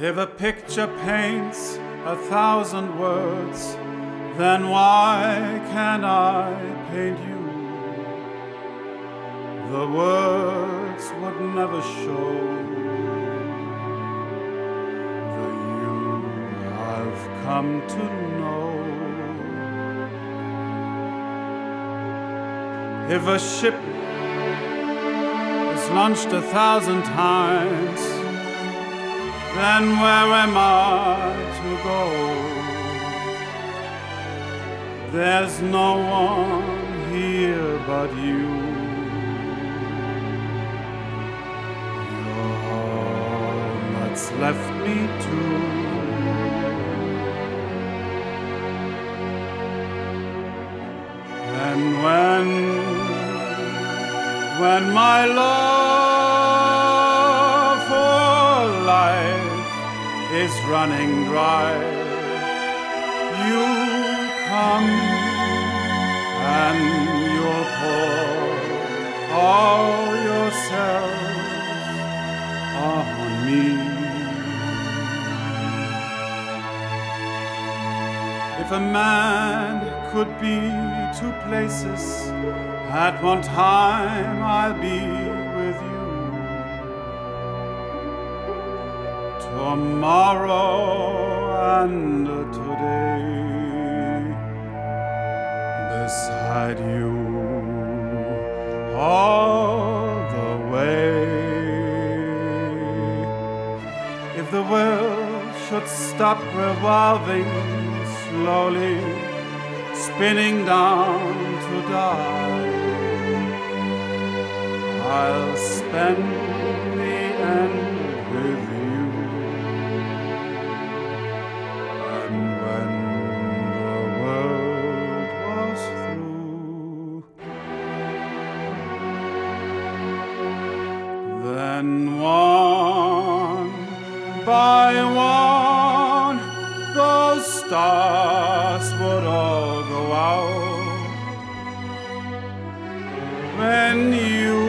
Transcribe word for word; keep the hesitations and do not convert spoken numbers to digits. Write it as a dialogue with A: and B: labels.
A: If a picture paints a thousand words, then why can't I paint you? The words would never show the you I've come to know. If a ship is launched a thousand times, then where am I to go? There's no one here but you. You're all that's left me to. And when, when my love for life is running dry, you come and you'll pour all yourself on me. If a man could be two places at one time, I'll be with you. Tomorrow and today, beside you all the way. If the world should stop revolving slowly, spinning down to die, I'll spend the end with you. And when the world was through, then one by one those stars would all go out. When you